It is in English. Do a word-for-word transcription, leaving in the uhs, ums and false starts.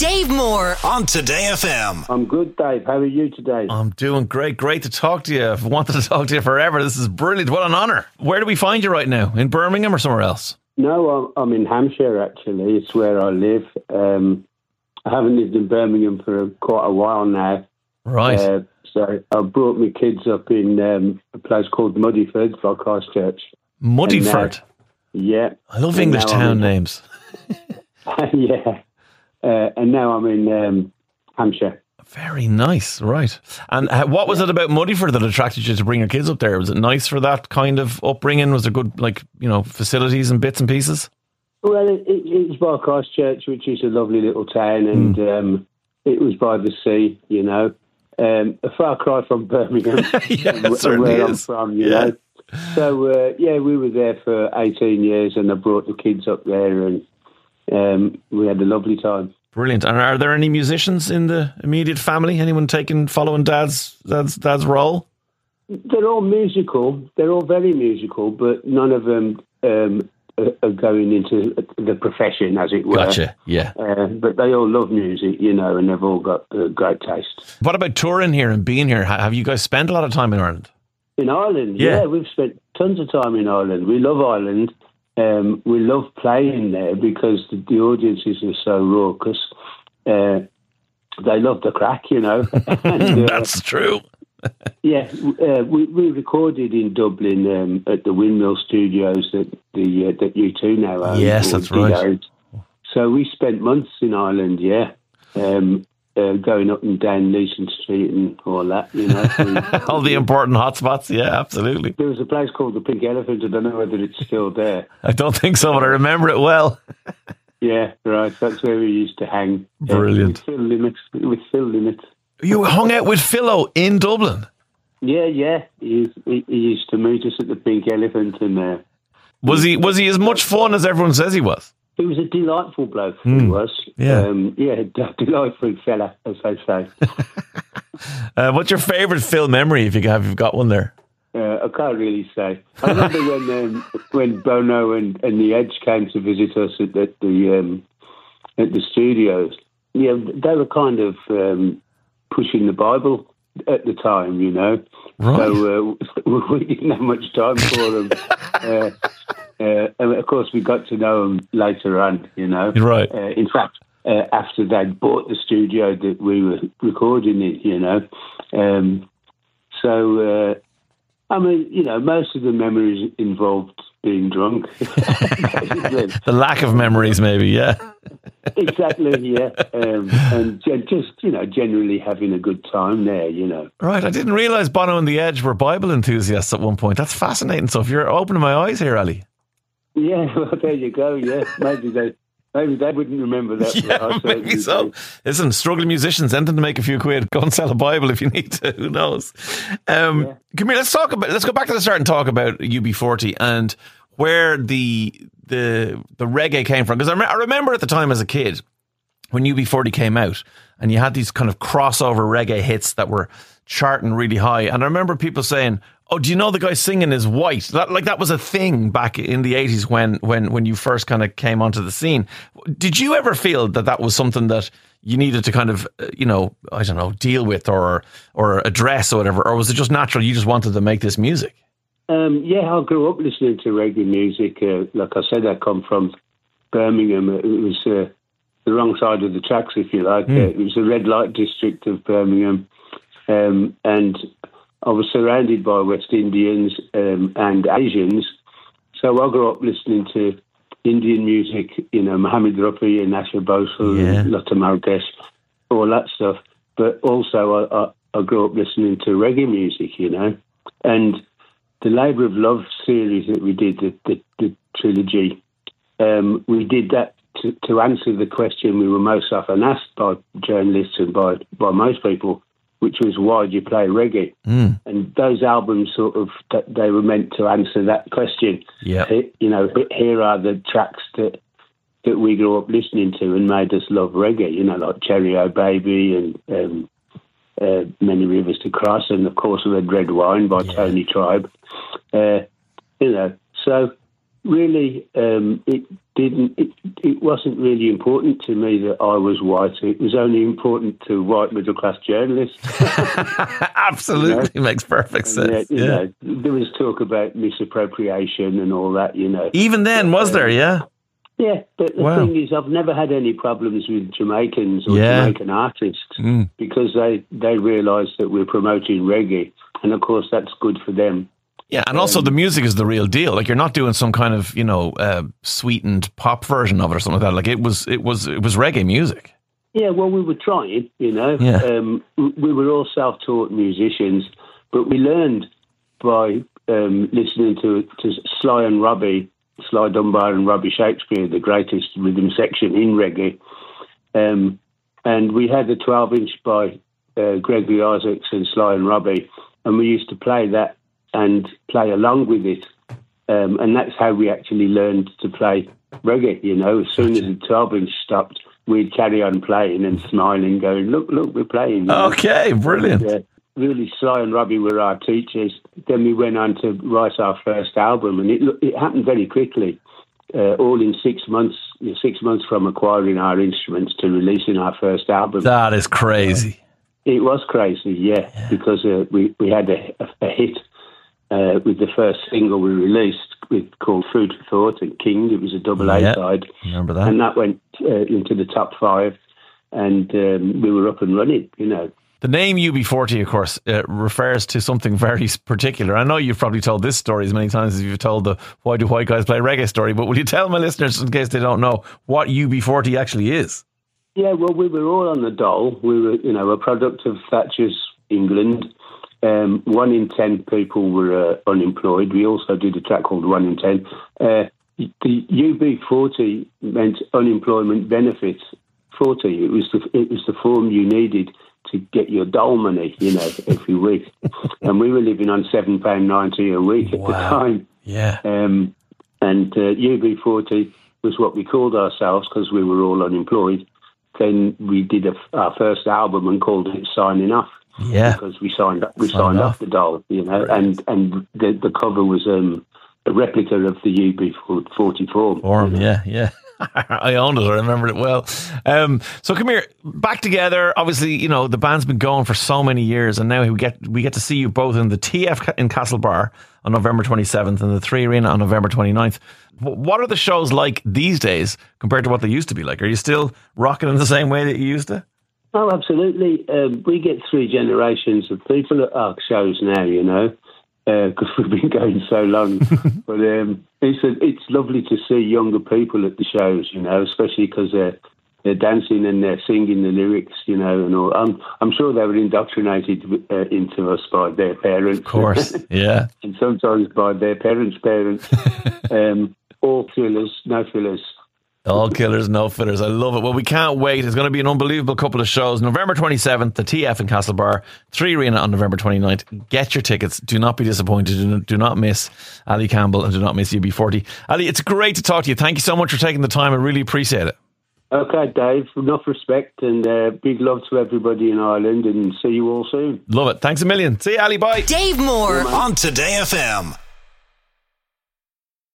Dave Moore on Today F M. I'm good, Dave. How are you today? I'm doing great. Great to talk to you. I've wanted to talk to you forever. This is brilliant. What an honour. Where do we find you right now? In Birmingham or somewhere else? No, I'm, I'm in Hampshire, actually. It's where I live. Um, I haven't lived in Birmingham for quite a while now. Right. Uh, so I brought my kids up in um, a place called Muddyford by Christchurch. Muddyford? Now, yeah. I love English town in, names. yeah. Uh, and now I'm in um, Hampshire. Very nice, right. And uh, what was it about Muddyford that attracted you to bring your kids up there? Was it nice for that kind of upbringing? Was there good, like, you know, facilities and bits and pieces? Well, it, it, it's by Christchurch, which is a lovely little town, and mm. um, it was by the sea, you know. Um, a far cry from Birmingham, yeah, where, where I'm is. from, you yeah. know. So, uh, yeah, we were there for eighteen years, and I brought the kids up there, and um, we had a lovely time. Brilliant. And are there any musicians in the immediate family? Anyone taking, following Dad's, Dad's, Dad's role? They're all musical. They're all very musical, but none of them um, are going into the profession, as it were. Gotcha, yeah. Uh, but they all love music, you know, and they've all got uh, great taste. What about touring here and being here? Have you guys spent a lot of time in Ireland? In Ireland, yeah. yeah, we've spent tons of time in Ireland. We love Ireland. Um, we love playing there because the, the audiences are so raucous. Uh, they love the crack, you know. and, uh, That's true. yeah, uh, we, we recorded in Dublin um, at the Windmill Studios that the uh, that U two now own. Yes, that's right. Owned. So we spent months in Ireland, yeah, um, uh, going up and down Leeson Street and all that, you know. all the important hotspots, yeah, absolutely. There was a place called the Pink Elephant. I don't know whether it's still there. I don't think so, but I remember it well. Yeah, right. That's where we used to hang. Brilliant. Uh, with Phil Limit. With Phil Limit. You hung out with Philo in Dublin? Yeah, yeah. He, he, he used to meet us at the Pink Elephant. and uh, Was he Was he as much fun as everyone says he was? He was a delightful bloke, mm. he was. Yeah, um, yeah, a delightful fella, as they say. uh, what's your favourite Phil memory, if you have you've got one there? Uh, I can't really say. I remember when um, when Bono and, and the Edge came to visit us at, at the um, at the studios. Yeah, they were kind of um, pushing the Bible at the time, you know. Right. So uh, we didn't have much time for them. uh, uh, and of course, we got to know them later on, you know. Right. Uh, in fact, uh, after they'd bought the studio that we were recording in, you know. Um, so. Uh, I mean, you know, most of the memories involved being drunk. The lack of memories, maybe, yeah. Exactly, yeah. Um, and just, you know, generally having a good time there, you know. Right, I didn't realise Bono and the Edge were Bible enthusiasts at one point. That's fascinating stuff. You're opening my eyes here, Ali. Yeah, well, there you go, yeah. Maybe they... Maybe they wouldn't remember that. Yeah, maybe so. Do. Listen, struggling musicians, anything to make a few quid. Go and sell a Bible if you need to. Who knows? Um, yeah. Come here. Let's talk about. Let's go back to the start and talk about U B forty and where the the the reggae came from. Because I, I remember at the time as a kid when U B forty came out, and you had these kind of crossover reggae hits that were charting really high. And I remember people saying, "Oh, do you know the guy singing is white?" That, like that was a thing back in the eighties when when when you first kind of came onto the scene. Did you ever feel that that was something that you needed to kind of, you know, I don't know, deal with or or address or whatever, or was it just natural? You just wanted to make this music? Um, yeah, I grew up listening to reggae music. Uh, like I said, I come from Birmingham. It was uh, the wrong side of the tracks, if you like. Mm. Uh, it was the red light district of Birmingham, um, and I was surrounded by West Indians um, and Asians, so I grew up listening to Indian music, you know, Mohammed Rafi and Asher Bosal yeah. and Lata Marrakesh, all that stuff. But also I, I, I grew up listening to reggae music, you know. And the Labour of Love series that we did, the, the, the trilogy, um, we did that to, to answer the question we were most often asked by journalists and by, by most people, which was, why do you play reggae? Mm. And those albums sort of, they were meant to answer that question. Yeah. You know, here are the tracks that that we grew up listening to and made us love reggae, you know, like Cherry O Baby and um, uh, Many Rivers to Cross, and of course Red Red Wine by yeah. Tony Tribe. Uh, you know, so really, um, it didn't. It, it wasn't really important to me that I was white. It was only important to white middle class journalists. Absolutely, you know? Makes perfect sense. And, uh, you yeah. know, there was talk about misappropriation and all that. You know, even then, was um, there? Yeah. Yeah, but the wow. thing is, I've never had any problems with Jamaicans or yeah. Jamaican artists mm. because they they realise that we're promoting reggae, and of course that's good for them. Yeah, and also um, the music is the real deal. Like, you're not doing some kind of, you know, uh, sweetened pop version of it or something like that. Like, it was, it was, it was reggae music. Yeah, well, we were trying, you know. Yeah. Um, we were all self-taught musicians, but we learned by um, listening to, to Sly and Robbie, Sly Dunbar and Robbie Shakespeare, the greatest rhythm section in reggae. Um, and we had a twelve-inch by uh, Gregory Isaacs and Sly and Robbie, and we used to play that and play along with it. Um, and that's how we actually learned to play reggae, you know. As soon gotcha. as the twelve-inch stopped, we'd carry on playing and smiling, going, look, look, we're playing. Okay, know? brilliant. And, uh, really, Sly and Robbie were our teachers. Then we went on to write our first album, and it, it happened very quickly, uh, all in six months, six months from acquiring our instruments to releasing our first album. That is crazy. Uh, it was crazy, yeah, yeah. because uh, we, we had a, a, a hit. Uh, with the first single we released with, called Food for Thought and King. It was a double A yep, side. Remember that? And that went uh, into the top five, and um, we were up and running, you know. The name U B forty, of course, uh, refers to something very particular. I know you've probably told this story as many times as you've told the Why Do White Guys Play Reggae story, but will you tell my listeners, in case they don't know, what U B forty actually is? Yeah, well, we were all on the dole. We were, you know, a product of Thatcher's England. Um, one in ten people were uh, unemployed. We also did a track called One in Ten. Uh, the U B forty meant unemployment benefits forty. It was the it was the form you needed to get your dole money, you know, every week. And we were living on seven pound ninety a week at wow. the time. Yeah. Um, and uh, U B forty was what we called ourselves because we were all unemployed. Then we did a, our first album and called it Signing Off. Yeah, because we signed up, we signed, signed off the doll, you know, right. and and the the cover was um, a replica of the U B forty form. Form, you know? yeah, yeah. I owned it. I remembered it well. Um, so come here, back together. Obviously, you know the band's been going for so many years, and now we get we get to see you both in the T F in Castlebar on November twenty-seventh and the Three Arena on November twenty-ninth. What are the shows like these days compared to what they used to be like? Are you still rocking in the same way that you used to? Oh, absolutely. Um, we get three generations of people at our shows now, you know, because uh, we've been going so long. but um, it's a, it's lovely to see younger people at the shows, you know, especially because they're, they're dancing and they're singing the lyrics, you know, and all. I'm, I'm sure they were indoctrinated uh, into us by their parents. Of course, yeah. And sometimes by their parents' parents. um, all fillers, no fillers. All killers, no fillers. I love it. Well, we can't wait. It's going to be an unbelievable couple of shows. November twenty-seventh, the T F in Castlebar, Three Arena on November twenty-ninth. Get your tickets. Do not be disappointed. Do not, do not miss Ali Campbell and do not miss U B forty. Ali, it's great to talk to you. Thank you so much for taking the time. I really appreciate it. Okay, Dave. Enough respect and uh, big love to everybody in Ireland, and see you all soon. Love it. Thanks a million. See you, Ali. Bye. Dave Moore on Today F M.